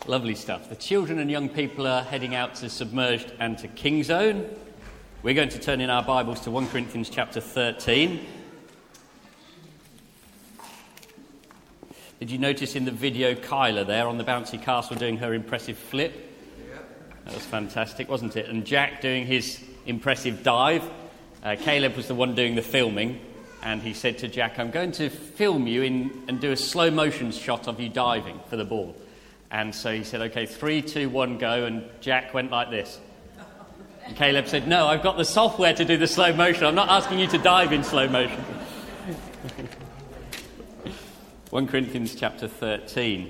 Lovely stuff. The children and young people are heading out to Submerged and to King Zone. We're going to turn in our Bibles to 1 Corinthians chapter 13. Did you notice in the video Kyla there on the bouncy castle doing her impressive flip? Yeah. That was fantastic, wasn't it? And Jack doing his impressive dive. Caleb was the one doing the filming, and he said to Jack, I'm going to film you and do a slow motion shot of you diving for the ball. And so he said, okay, 3, 2, 1, go, and Jack went like this. And Caleb said, no, I've got the software to do the slow motion. I'm not asking you to dive in slow motion. 1 Corinthians chapter 13.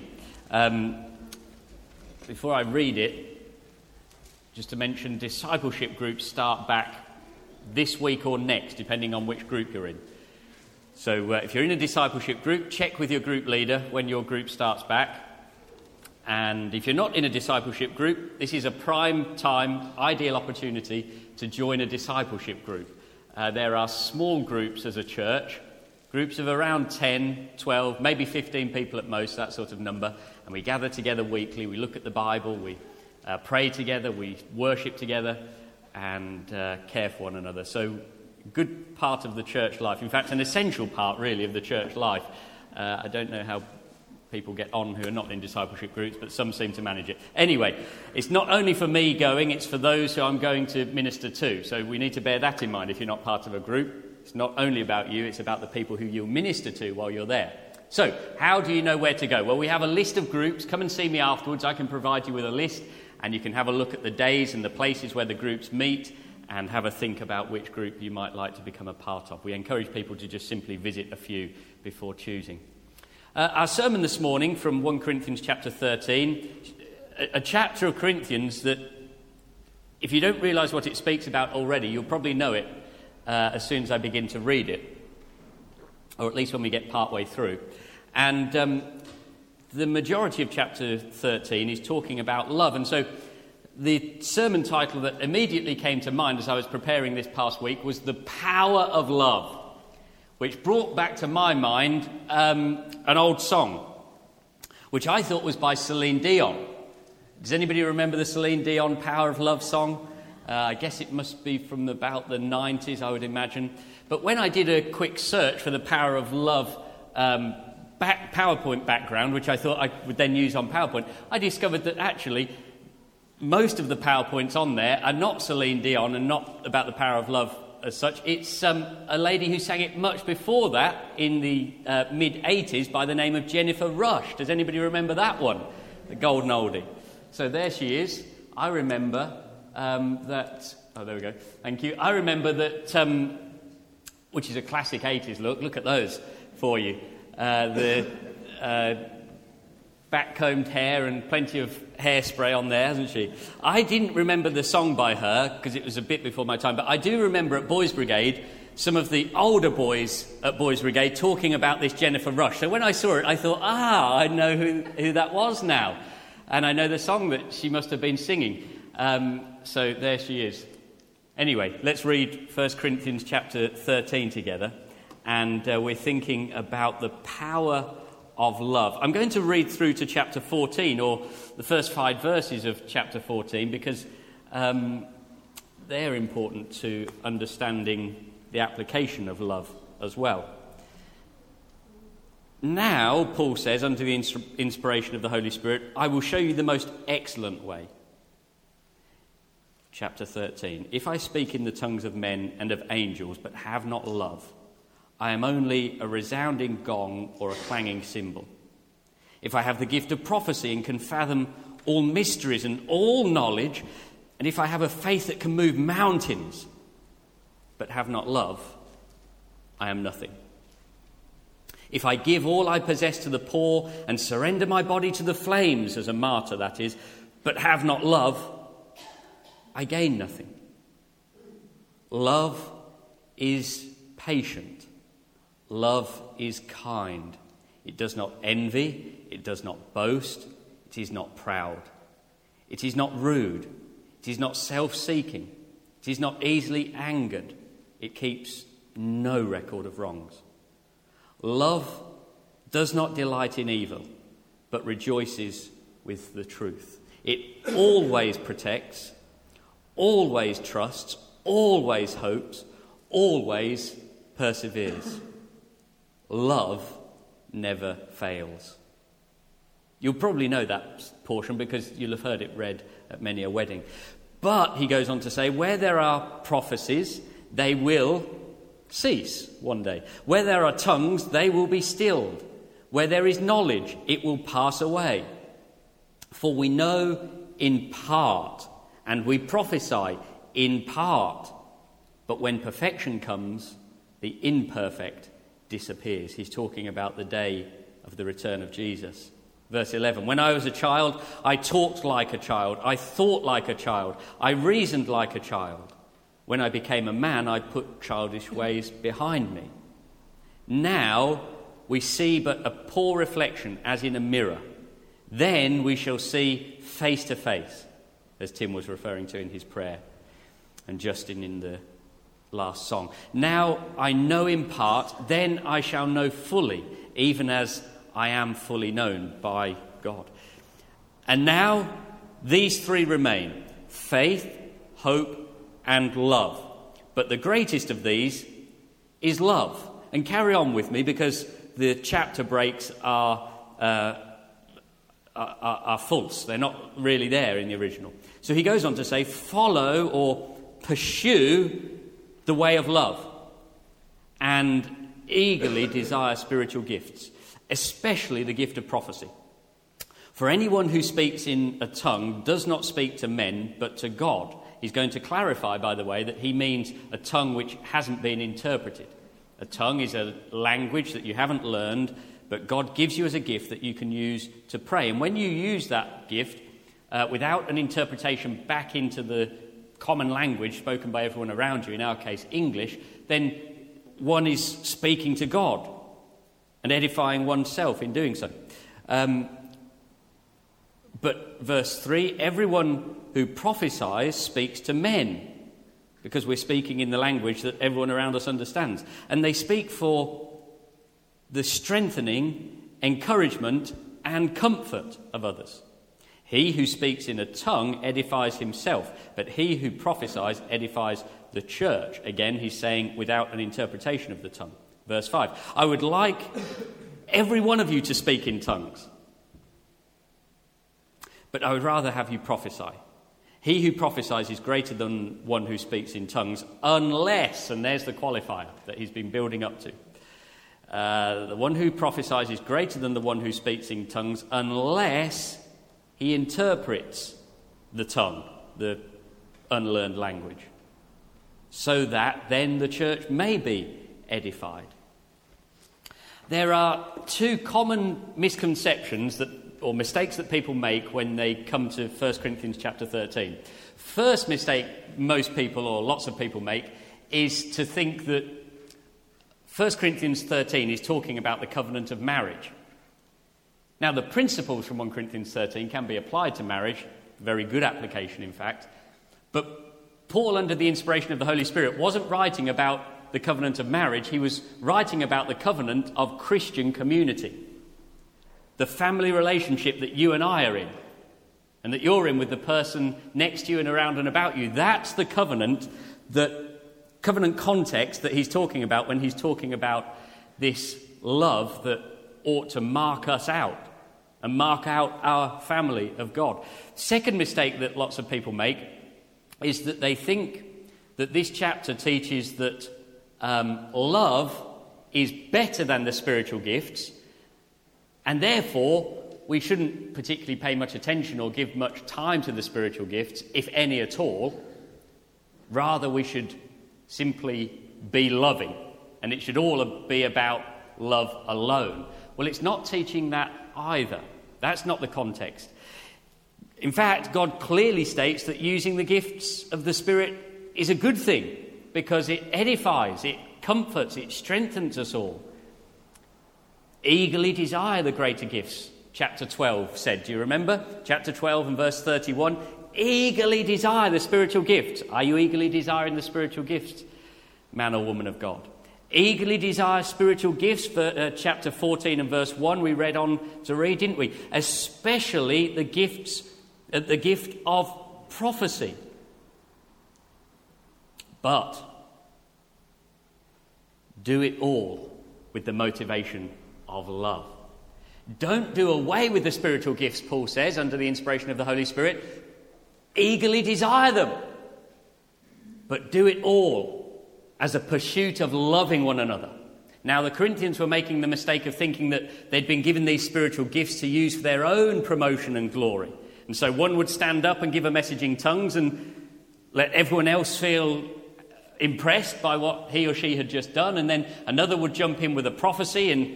Before I read it, just to mention, discipleship groups start back this week or next, depending on which group you're in. So if you're in a discipleship group, check with your group leader when your group starts back. And if you're not in a discipleship group, this is a prime time, ideal opportunity to join a discipleship group. There are small groups as a church, groups of around 10, 12, maybe 15 people at most, that sort of number. And we gather together weekly, we look at the Bible, we pray together, we worship together, and care for one another. So, good part of the church life. In fact, an essential part, really, of the church life. I don't know how people get on who are not in discipleship groups, but some seem to manage it. Anyway, it's not only for me going, it's for those who I'm going to minister to. So we need to bear that in mind if you're not part of a group. It's not only about you, it's about the people who you'll minister to while you're there. So, how do you know where to go? Well, we have a list of groups. Come and see me afterwards. I can provide you with a list, and you can have a look at the days and the places where the groups meet and have a think about which group you might like to become a part of. We encourage people to just simply visit a few before choosing. Our sermon this morning from 1 Corinthians chapter 13, a chapter of Corinthians that, if you don't realise what it speaks about already, you'll probably know it as soon as I begin to read it, or at least when we get part way through. And the majority of chapter 13 is talking about love. And so the sermon title that immediately came to mind as I was preparing this past week was The Power of Love, which brought back to my mind an old song, which I thought was by Celine Dion. Does anybody remember the Celine Dion Power of Love song? I guess it must be from about the 90s, I would imagine. But when I did a quick search for the Power of Love PowerPoint background, which I thought I would then use on PowerPoint, I discovered that actually most of the PowerPoints on there are not Celine Dion and not about the power of love as such. It's a lady who sang it much before that in the mid-80s by the name of Jennifer Rush. Does anybody remember that one? The golden oldie. So there she is. I remember that... Oh, there we go. Thank you. I remember that... which is a classic 80s look. Look at those for you. The back-combed hair and plenty of hairspray on there, hasn't she? I didn't remember the song by her because it was a bit before my time, but I do remember at Boys Brigade some of the older boys at Boys Brigade talking about this Jennifer Rush. So when I saw it, I thought, I know who that was now. And I know the song that she must have been singing. So there she is. Anyway, let's read 1 Corinthians chapter 13 together. And we're thinking about the power of love. I'm going to read through to chapter 14, or the first 5 verses of chapter 14, because they're important to understanding the application of love as well. Now, Paul says, under the inspiration of the Holy Spirit, I will show you the most excellent way. Chapter 13. If I speak in the tongues of men and of angels, but have not love, I am only a resounding gong or a clanging cymbal. If I have the gift of prophecy and can fathom all mysteries and all knowledge, and if I have a faith that can move mountains, but have not love, I am nothing. If I give all I possess to the poor and surrender my body to the flames, as a martyr that is, but have not love, I gain nothing. Love is patient. Love is kind. It does not envy. It does not boast. It is not proud. It is not rude. It is not self-seeking. It is not easily angered. It keeps no record of wrongs. Love does not delight in evil, but rejoices with the truth. It always protects, always trusts, always hopes, always perseveres. Love never fails. You'll probably know that portion because you'll have heard it read at many a wedding. But he goes on to say, where there are prophecies, they will cease one day. Where there are tongues, they will be stilled. Where there is knowledge, it will pass away. For we know in part, and we prophesy in part. But when perfection comes, the imperfect disappears. He's talking about the day of the return of Jesus. Verse 11, when I was a child, I talked like a child, I thought like a child, I reasoned like a child. When I became a man, I put childish ways behind me. Now we see but a poor reflection as in a mirror. Then we shall see face to face, as Tim was referring to in his prayer, and Justin in the last song. Now I know in part, then I shall know fully, even as I am fully known by God. And now these three remain: faith, hope, and love. But the greatest of these is love. And carry on with me, because the chapter breaks are false. They're not really there in the original. So he goes on to say, follow or pursue the way of love and eagerly desire spiritual gifts, especially the gift of prophecy. For anyone who speaks in a tongue does not speak to men, but to God. He's going to clarify, by the way, that he means a tongue which hasn't been interpreted. A tongue is a language that you haven't learned, but God gives you as a gift that you can use to pray. And when you use that gift without an interpretation back into the common language spoken by everyone around you, in our case English, then one is speaking to God and edifying oneself in doing so. But verse 3, everyone who prophesies speaks to men, because we're speaking in the language that everyone around us understands. And they speak for the strengthening, encouragement, and comfort of others. He who speaks in a tongue edifies himself, but he who prophesies edifies the church. Again, he's saying without an interpretation of the tongue. Verse 5, I would like every one of you to speak in tongues, but I would rather have you prophesy. He who prophesies is greater than one who speaks in tongues, unless, and there's the qualifier that he's been building up to, the one who prophesies is greater than the one who speaks in tongues, unless he interprets the tongue, the unlearned language, so that then the church may be edified. There are two common misconceptions or mistakes that people make when they come to 1 Corinthians chapter 13. First mistake most people, or lots of people, make is to think that 1 Corinthians 13 is talking about the covenant of marriage. Now, the principles from 1 Corinthians 13 can be applied to marriage, very good application, in fact, but Paul, under the inspiration of the Holy Spirit, wasn't writing about the covenant of marriage. He was writing about the covenant of Christian community. The family relationship that you and I are in, and that you're in with the person next to you and around and about you. That's the covenant context that he's talking about when he's talking about this love that ought to mark us out and mark out our family of God. Second mistake that lots of people make is that they think that this chapter teaches that love is better than the spiritual gifts, and therefore we shouldn't particularly pay much attention or give much time to the spiritual gifts, if any at all. Rather, we should simply be loving, and it should all be about love alone. Well, it's not teaching that either. That's not the context. In fact, God clearly states that using the gifts of the Spirit is a good thing, because it edifies, it comforts, it strengthens us all. Eagerly desire the greater gifts, chapter 12 said. Do you remember? Chapter 12 and verse 31. Eagerly desire the spiritual gifts. Are you eagerly desiring the spiritual gifts, man or woman of God? Eagerly desire spiritual gifts, for chapter 14 and verse 1 we read on to read, didn't we? Especially the gift of prophecy. But do it all with the motivation of love. Don't do away with the spiritual gifts, Paul says, under the inspiration of the Holy Spirit. Eagerly desire them. But do it all as a pursuit of loving one another. Now, the Corinthians were making the mistake of thinking that they'd been given these spiritual gifts to use for their own promotion and glory. And so one would stand up and give a message in tongues and let everyone else feel impressed by what he or she had just done. And then another would jump in with a prophecy and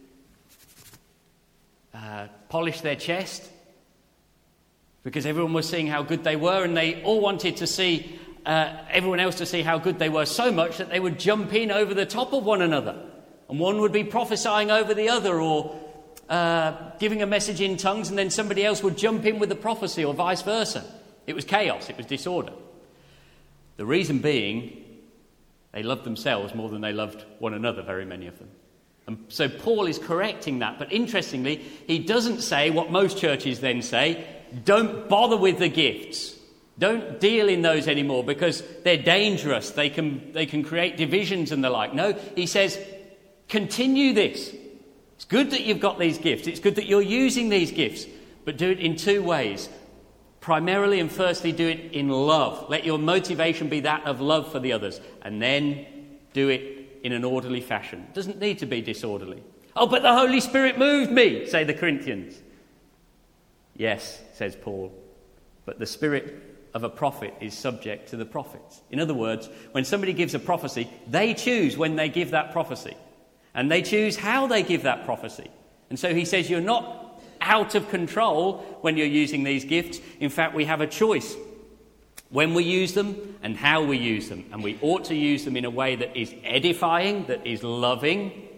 polish their chest because everyone was seeing how good they were, and they all wanted to see everyone else to see how good they were so much that they would jump in over the top of one another. And one would be prophesying over the other, or giving a message in tongues, and then somebody else would jump in with the prophecy, or vice versa. It was chaos, it was disorder. The reason being, they loved themselves more than they loved one another, very many of them. And so Paul is correcting that. But interestingly, he doesn't say what most churches then say: don't bother with the gifts. Don't deal in those anymore because they're dangerous. They can create divisions and the like. No, he says, continue this. It's good that you've got these gifts. It's good that you're using these gifts. But do it in two ways. Primarily and firstly, do it in love. Let your motivation be that of love for the others. And then do it in an orderly fashion. It doesn't need to be disorderly. Oh, but the Holy Spirit moved me, say the Corinthians. Yes, says Paul. But the Spirit of a prophet is subject to the prophets. In other words, when somebody gives a prophecy, they choose when they give that prophecy. And they choose how they give that prophecy. And so he says you're not out of control when you're using these gifts. In fact, we have a choice when we use them and how we use them. And we ought to use them in a way that is edifying, that is loving.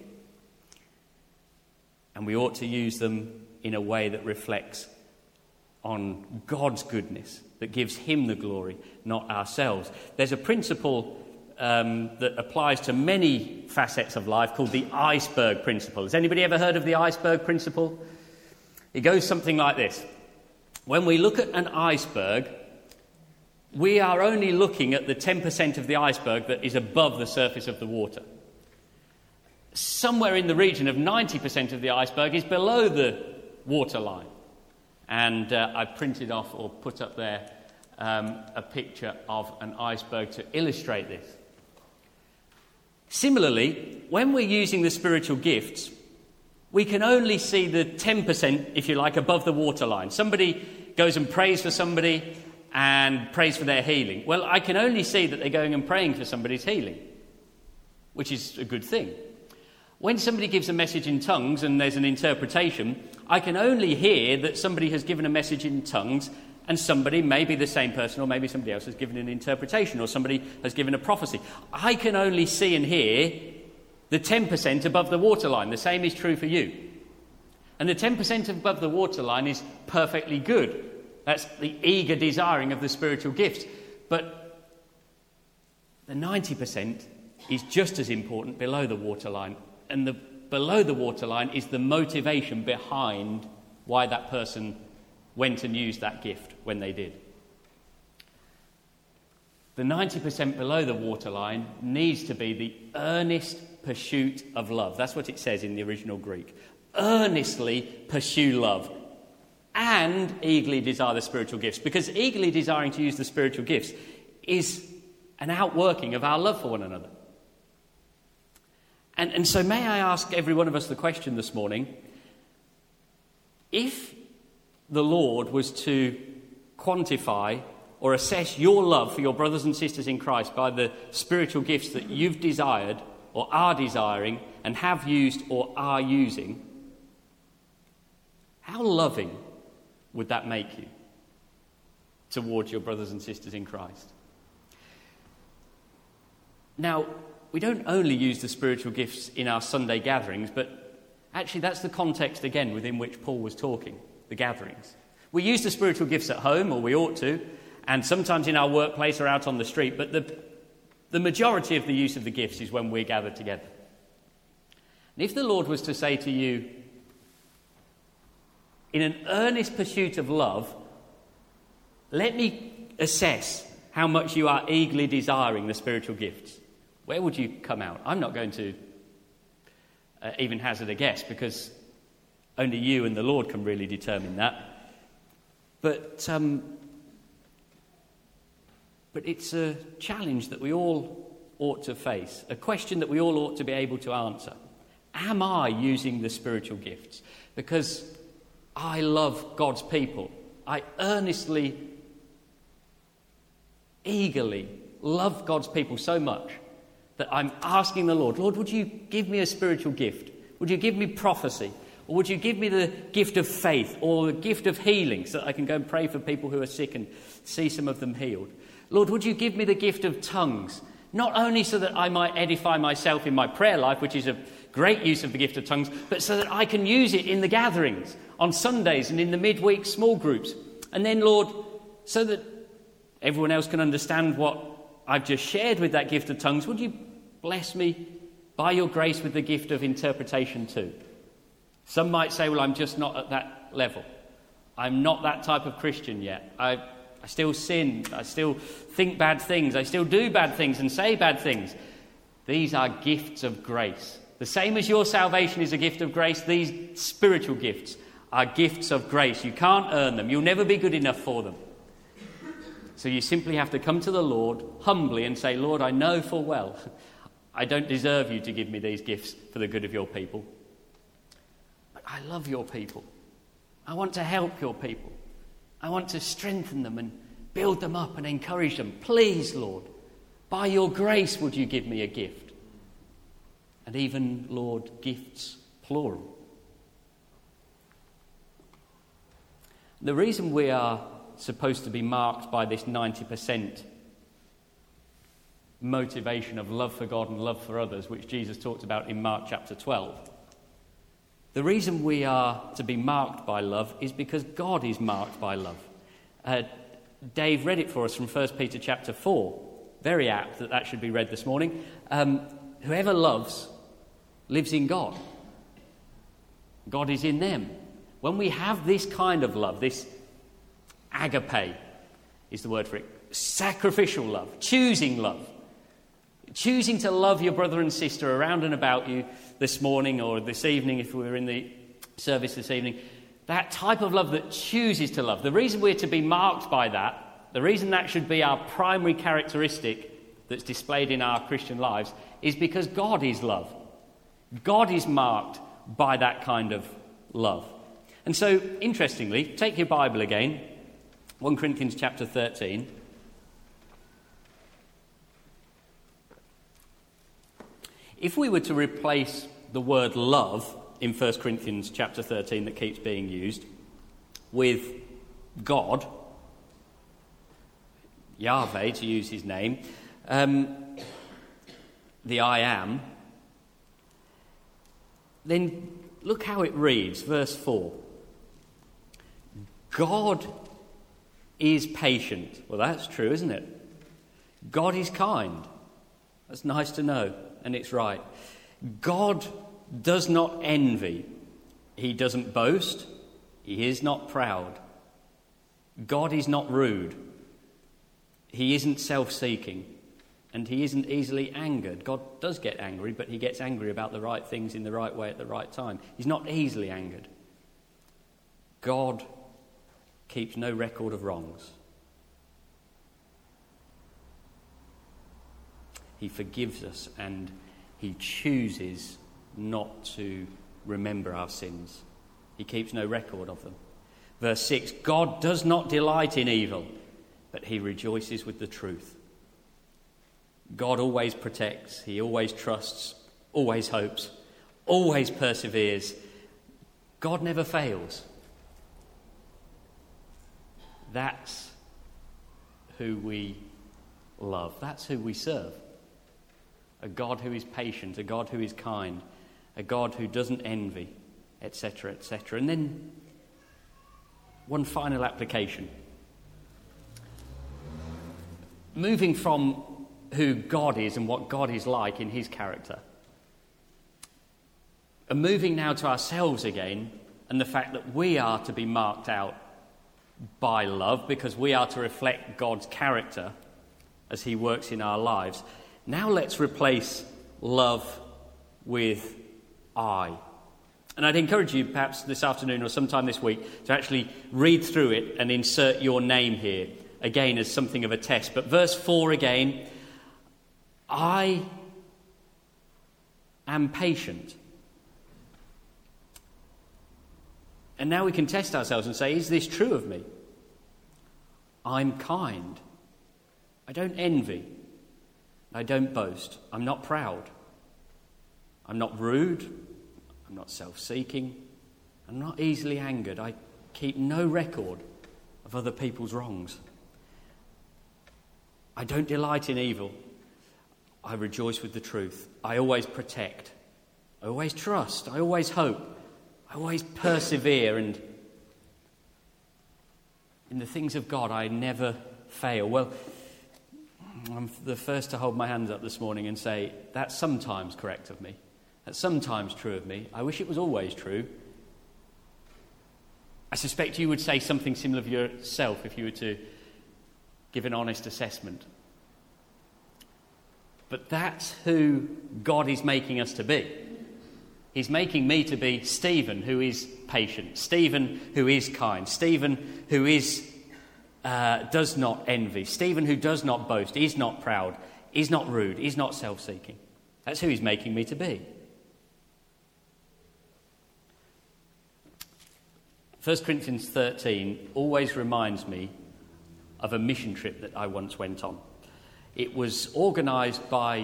And we ought to use them in a way that reflects on God's goodness, that gives him the glory, not ourselves. There's a principle that applies to many facets of life called the iceberg principle. Has anybody ever heard of the iceberg principle? It goes something like this. When we look at an iceberg, we are only looking at the 10% of the iceberg that is above the surface of the water. Somewhere in the region of 90% of the iceberg is below the waterline. And I printed off or put up there a picture of an iceberg to illustrate this. Similarly, when we're using the spiritual gifts, we can only see the 10%, if you like, above the waterline. Somebody goes and prays for somebody and prays for their healing. Well, I can only see that they're going and praying for somebody's healing, which is a good thing. When somebody gives a message in tongues and there's an interpretation, I can only hear that somebody has given a message in tongues and somebody, maybe the same person or maybe somebody else, has given an interpretation or somebody has given a prophecy. I can only see and hear the 10% above the waterline. The same is true for you. And the 10% above the waterline is perfectly good. That's the eager desiring of the spiritual gifts. But the 90% is just as important below the waterline. And the below the waterline is the motivation behind why that person went and used that gift when they did. The 90% below the waterline needs to be the earnest pursuit of love. That's what it says in the original Greek. Earnestly pursue love and eagerly desire the spiritual gifts. Because eagerly desiring to use the spiritual gifts is an outworking of our love for one another. And so may I ask every one of us the question this morning, if the Lord was to quantify or assess your love for your brothers and sisters in Christ by the spiritual gifts that you've desired or are desiring and have used or are using, how loving would that make you towards your brothers and sisters in Christ? Now, we don't only use the spiritual gifts in our Sunday gatherings, but actually that's the context again within which Paul was talking, the gatherings. We use the spiritual gifts at home, or we ought to, and sometimes in our workplace or out on the street, but the majority of the use of the gifts is when we're gathered together. And if the Lord was to say to you, in an earnest pursuit of love, let me assess how much you are eagerly desiring the spiritual gifts, where would you come out? I'm not going to even hazard a guess, because only you and the Lord can really determine that. But it's a challenge that we all ought to face, a question that we all ought to be able to answer. Am I using the spiritual gifts? Because I love God's people. I earnestly, eagerly love God's people so much that I'm asking the Lord, Lord, would you give me a spiritual gift? Would you give me prophecy? Or would you give me the gift of faith or the gift of healing so that I can go and pray for people who are sick and see some of them healed? Lord, would you give me the gift of tongues? Not only so that I might edify myself in my prayer life, which is a great use of the gift of tongues, but so that I can use it in the gatherings, on Sundays and in the midweek small groups. And then, Lord, so that everyone else can understand what I've just shared with that gift of tongues, would you bless me by your grace with the gift of interpretation too? Some might say, well, I'm just not at that level. I'm not that type of Christian yet. I still sin. I still think bad things. I still do bad things and say bad things. These are gifts of grace. The same as your salvation is a gift of grace, these spiritual gifts are gifts of grace. You can't earn them. You'll never be good enough for them. So you simply have to come to the Lord humbly and say, Lord, I know full well I don't deserve you to give me these gifts for the good of your people. But I love your people. I want to help your people. I want to strengthen them and build them up and encourage them. Please, Lord, by your grace would you give me a gift? And even, Lord, gifts, plural. The reason we are supposed to be marked by this 90% motivation of love for God and love for others, which Jesus talked about in Mark chapter 12, the reason we are to be marked by love is because God is marked by love. Dave read it for us from 1 Peter chapter 4. Very apt that should be read this morning. Whoever loves lives in God. God is in them. When we have this kind of love, this agape is the word for it, sacrificial love, choosing to love your brother and sister around and about you this morning or this evening, if we were in the service this evening, that type of love that chooses to love. The reason we're to be marked by that, the reason that should be our primary characteristic that's displayed in our Christian lives, is because God is love. God is marked by that kind of love. And so, interestingly, take your Bible again, 1 Corinthians chapter 13. If we were to replace the word love in 1 Corinthians chapter 13 that keeps being used with God, Yahweh to use his name, the I am, then look how it reads, verse 4. God is patient. Well, that's true, isn't it? God is kind. That's nice to know, and it's right. God does not envy. He doesn't boast. He is not proud. God is not rude. He isn't self-seeking. And he isn't easily angered. God does get angry, but he gets angry about the right things in the right way at the right time. He's not easily angered. God keeps no record of wrongs. He forgives us and he chooses not to remember our sins. He keeps no record of them. Verse 6, God does not delight in evil, but he rejoices with the truth. God always protects, he always trusts, always hopes, always perseveres. God never fails. That's who we love. That's who we serve. A God who is patient, a God who is kind, a God who doesn't envy, etc., etc. And then one final application. Moving from who God is and what God is like in his character. And moving now to ourselves again, and the fact that we are to be marked out by love because we are to reflect God's character as he works in our lives. Now let's replace love with I. And I'd encourage you perhaps this afternoon or sometime this week to actually read through it and insert your name here, again as something of a test. But verse 4 again, I am patient. And now we can test ourselves and say, is this true of me? I'm kind. I don't envy. I don't boast. I'm not proud. I'm not rude. I'm not self-seeking. I'm not easily angered. I keep no record of other people's wrongs. I don't delight in evil. I rejoice with the truth. I always protect. I always trust. I always hope. I always persevere, and in the things of God I never fail. Well, I'm the first to hold my hands up this morning and say, that's sometimes correct of me. That's sometimes true of me. I wish it was always true. I suspect you would say something similar of yourself if you were to give an honest assessment. But that's who God is making us to be. He's making me to be Stephen, who is patient, Stephen, who is kind, Stephen, who does not envy, Stephen, who does not boast, is not proud, is not rude, is not self-seeking. That's who he's making me to be. 1 Corinthians 13 always reminds me of a mission trip that I once went on. It was organised by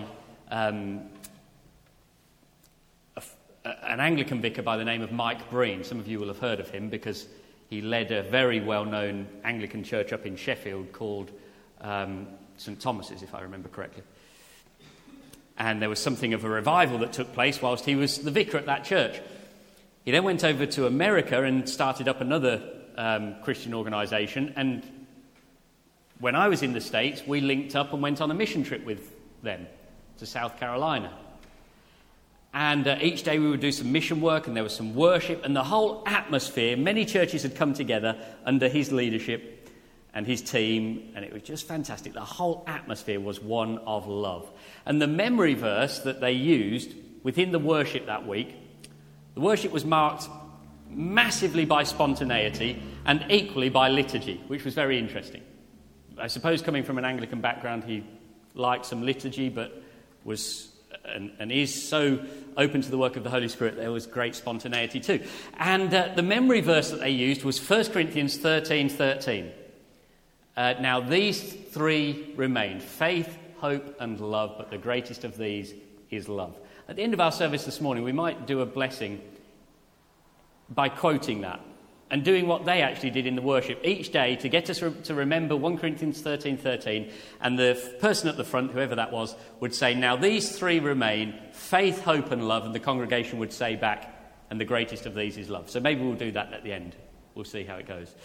an Anglican vicar by the name of Mike Breen. Some of you will have heard of him because he led a very well-known Anglican church up in Sheffield called St Thomas's, if I remember correctly. And there was something of a revival that took place whilst he was the vicar at that church. He then went over to America and started up another Christian organisation. And when I was in the States, we linked up and went on a mission trip with them to South Carolina. And each day we would do some mission work, and there was some worship, and the whole atmosphere, many churches had come together under his leadership and his team, and it was just fantastic. The whole atmosphere was one of love. And the memory verse that they used within the worship that week, the worship was marked massively by spontaneity and equally by liturgy, which was very interesting. I suppose coming from an Anglican background, he liked some liturgy, but was and is so open to the work of the Holy Spirit, there was great spontaneity too. And the memory verse that they used was 1 Corinthians 13:13. Now these three remain, faith, hope and love, but the greatest of these is love. At the end of our service this morning, we might do a blessing by quoting that and doing what they actually did in the worship each day to get us to remember 1 Corinthians 13:13, and the person at the front, whoever that was, would say, now these three remain, faith, hope and love, and the congregation would say back, and the greatest of these is love. So maybe we'll do that at the end. We'll see how it goes.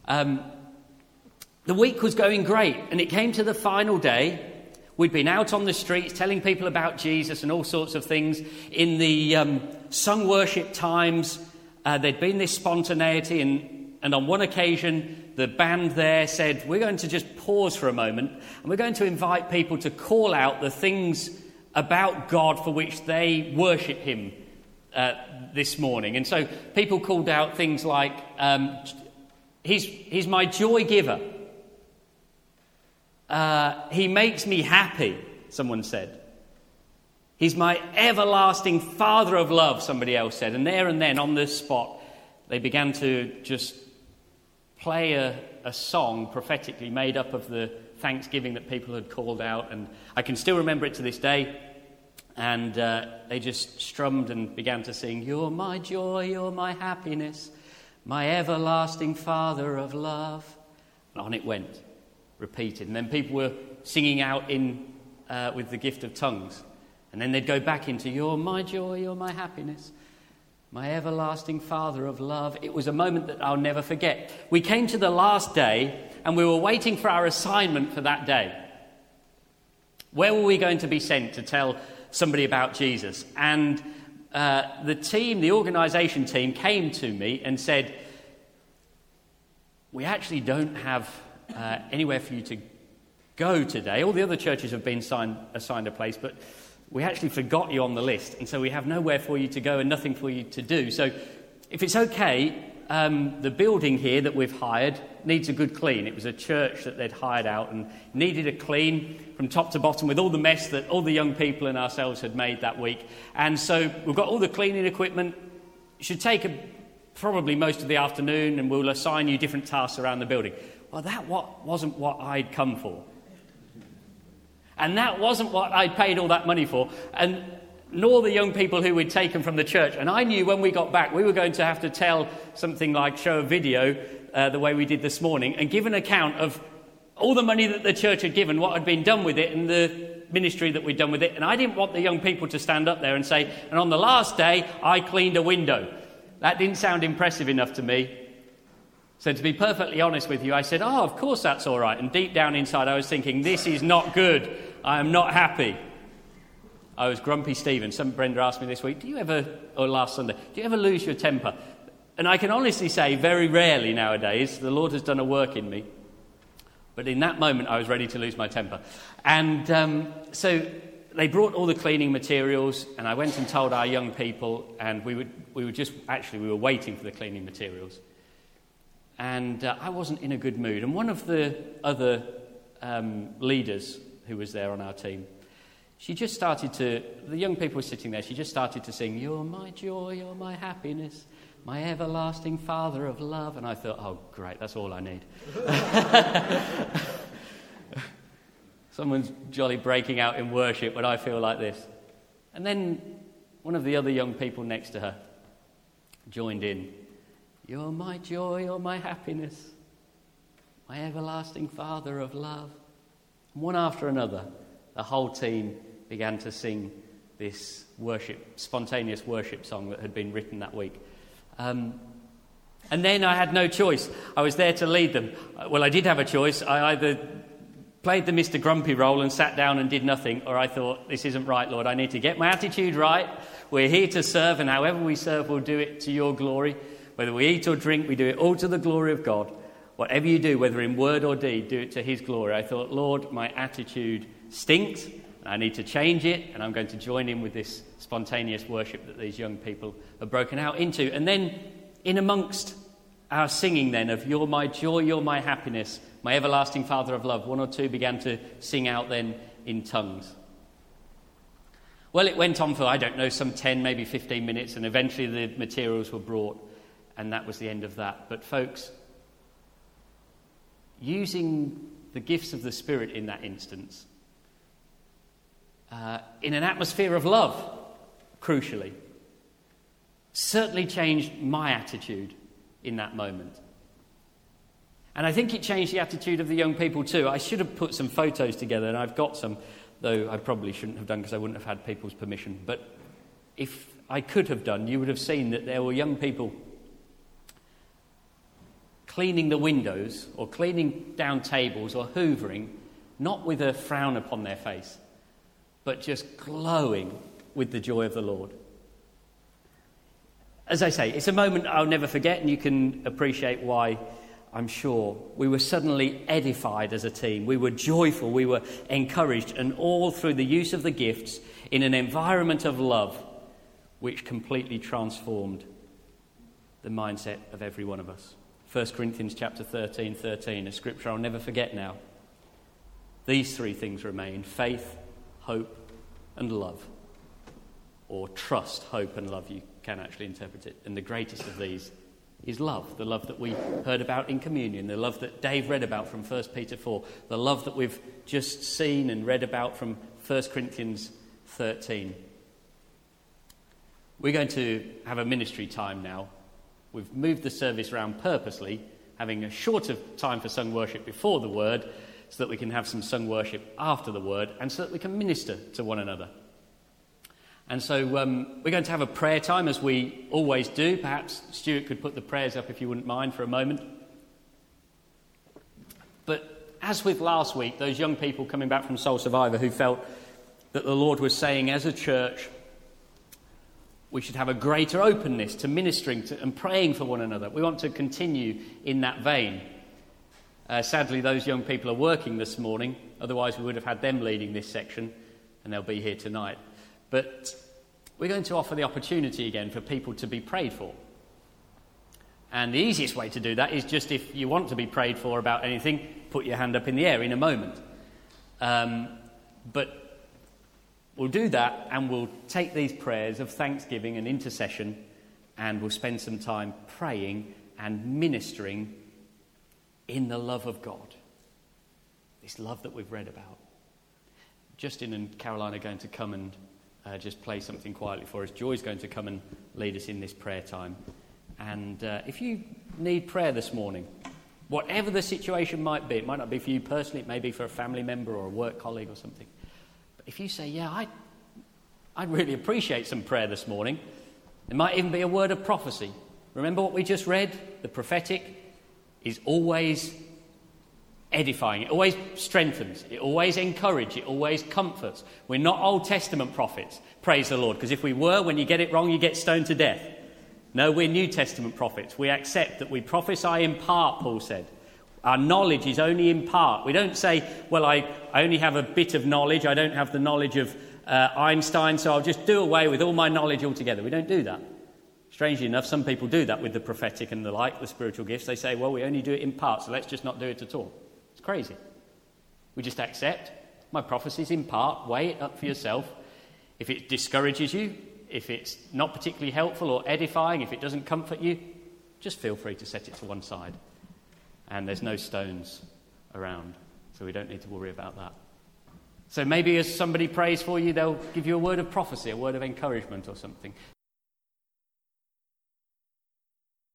The week was going great, and it came to the final day. We'd been out on the streets telling people about Jesus and all sorts of things. In the sung worship times, there'd been this spontaneity, and on one occasion the band there said, we're going to just pause for a moment and we're going to invite people to call out the things about God for which they worship him this morning. And so people called out things like, he's my joy giver. He makes me happy, someone said. He's my everlasting Father of love, somebody else said. And there and then, on this spot, they began to just play a song prophetically made up of the thanksgiving that people had called out. And I can still remember it to this day. And they just strummed and began to sing, you're my joy, you're my happiness, my everlasting Father of love. And on it went, repeated. And then people were singing out in with the gift of tongues. And then they'd go back into, you're my joy, you're my happiness, my everlasting Father of love. It was a moment that I'll never forget. We came to the last day, and we were waiting for our assignment for that day. Where were we going to be sent to tell somebody about Jesus? And the organisation team came to me and said, we actually don't have anywhere for you to go today. All the other churches have been assigned a place, but we actually forgot you on the list, and so we have nowhere for you to go and nothing for you to do. So if it's okay, the building here that we've hired needs a good clean. It was a church that they'd hired out and needed a clean from top to bottom with all the mess that all the young people and ourselves had made that week. And so we've got all the cleaning equipment. It should take probably most of the afternoon, and we'll assign you different tasks around the building. Well, that wasn't what I'd come for. And that wasn't what I'd paid all that money for, and nor the young people who we'd taken from the church. And I knew when we got back, we were going to have to tell something like show a video the way we did this morning and give an account of all the money that the church had given, what had been done with it, and the ministry that we'd done with it. And I didn't want the young people to stand up there and say, and on the last day, I cleaned a window. That didn't sound impressive enough to me. So to be perfectly honest with you, I said, of course that's all right. And deep down inside, I was thinking, this is not good. I am not happy. I was grumpy Stephen. Brenda asked me this week, or last Sunday, do you ever lose your temper? And I can honestly say very rarely nowadays. The Lord has done a work in me. But in that moment, I was ready to lose my temper. And so they brought all the cleaning materials, and I went and told our young people, and we were waiting for the cleaning materials. And I wasn't in a good mood. And one of the other leaders who was there on our team, the young people were sitting there, she just started to sing, "You're my joy, you're my happiness, my everlasting Father of love." And I thought, oh, great, that's all I need. Someone's jolly breaking out in worship when I feel like this. And then one of the other young people next to her joined in. "You're my joy, you're my happiness, my everlasting Father of love." And one after another, the whole team began to sing this spontaneous worship song that had been written that week. And then I had no choice. I was there to lead them. Well, I did have a choice. I either played the Mr. Grumpy role and sat down and did nothing, or I thought, this isn't right, Lord. I need to get my attitude right. We're here to serve, and however we serve, we'll do it to your glory. Whether we eat or drink, we do it all to the glory of God. Whatever you do, whether in word or deed, do it to his glory. I thought, Lord, my attitude stinks. I need to change it, and I'm going to join in with this spontaneous worship that these young people have broken out into. And then, in amongst our singing then of "You're my joy, you're my happiness, my everlasting Father of love," one or two began to sing out then in tongues. Well, it went on for, some 10, maybe 15 minutes, and eventually the materials were brought, and that was the end of that. But folks, using the gifts of the Spirit in that instance, in an atmosphere of love, crucially, certainly changed my attitude in that moment. And I think it changed the attitude of the young people too. I should have put some photos together, and I've got some, though I probably shouldn't have done because I wouldn't have had people's permission. But if I could have done, you would have seen that there were young people cleaning the windows or cleaning down tables or hoovering, not with a frown upon their face, but just glowing with the joy of the Lord. As I say, it's a moment I'll never forget, and you can appreciate why, I'm sure. We were suddenly edified as a team. We were joyful, we were encouraged, and all through the use of the gifts in an environment of love which completely transformed the mindset of every one of us. 1 Corinthians chapter 13, a scripture I'll never forget now. These three things remain: faith, hope, and love. Or trust, hope, and love, you can actually interpret it. And the greatest of these is love, the love that we heard about in communion, the love that Dave read about from 1 Peter 4, the love that we've just seen and read about from 1 Corinthians 13. We're going to have a ministry time now. We've moved the service around purposely, having a shorter time for sung worship before the word, so that we can have some sung worship after the word, and so that we can minister to one another. And so we're going to have a prayer time, as we always do. Perhaps Stuart could put the prayers up, if you wouldn't mind, for a moment. But as with last week, those young people coming back from Soul Survivor who felt that the Lord was saying, as a church, we should have a greater openness to ministering and praying for one another. We want to continue in that vein. Sadly, those young people are working this morning. Otherwise, we would have had them leading this section, and they'll be here tonight. But we're going to offer the opportunity again for people to be prayed for. And the easiest way to do that is just, if you want to be prayed for about anything, put your hand up in the air in a moment. But we'll do that, and we'll take these prayers of thanksgiving and intercession, and we'll spend some time praying and ministering in the love of God. This love that we've read about. Justin and Caroline are going to come and just play something quietly for us. Joy's going to come and lead us in this prayer time. And if you need prayer this morning, whatever the situation might be, it might not be for you personally, it may be for a family member or a work colleague or something. But if you say, yeah, I'd really appreciate some prayer this morning, it might even be a word of prophecy. Remember what we just read? The prophetic is always edifying. It always strengthens. It always encourages. It always comforts. We're not Old Testament prophets, praise the Lord, because if we were, when you get it wrong, you get stoned to death. No, we're New Testament prophets. We accept that we prophesy in part, Paul said. Our knowledge is only in part. We don't say, well, I only have a bit of knowledge. I don't have the knowledge of Einstein, so I'll just do away with all my knowledge altogether. We don't do that. Strangely enough, some people do that with the prophetic and the like, the spiritual gifts. They say, well, we only do it in part, so let's just not do it at all. It's crazy. We just accept my prophecies in part, weigh it up for yourself. If it discourages you, if it's not particularly helpful or edifying, if it doesn't comfort you, just feel free to set it to one side. And there's no stones around, so we don't need to worry about that. So maybe as somebody prays for you, they'll give you a word of prophecy, a word of encouragement or something.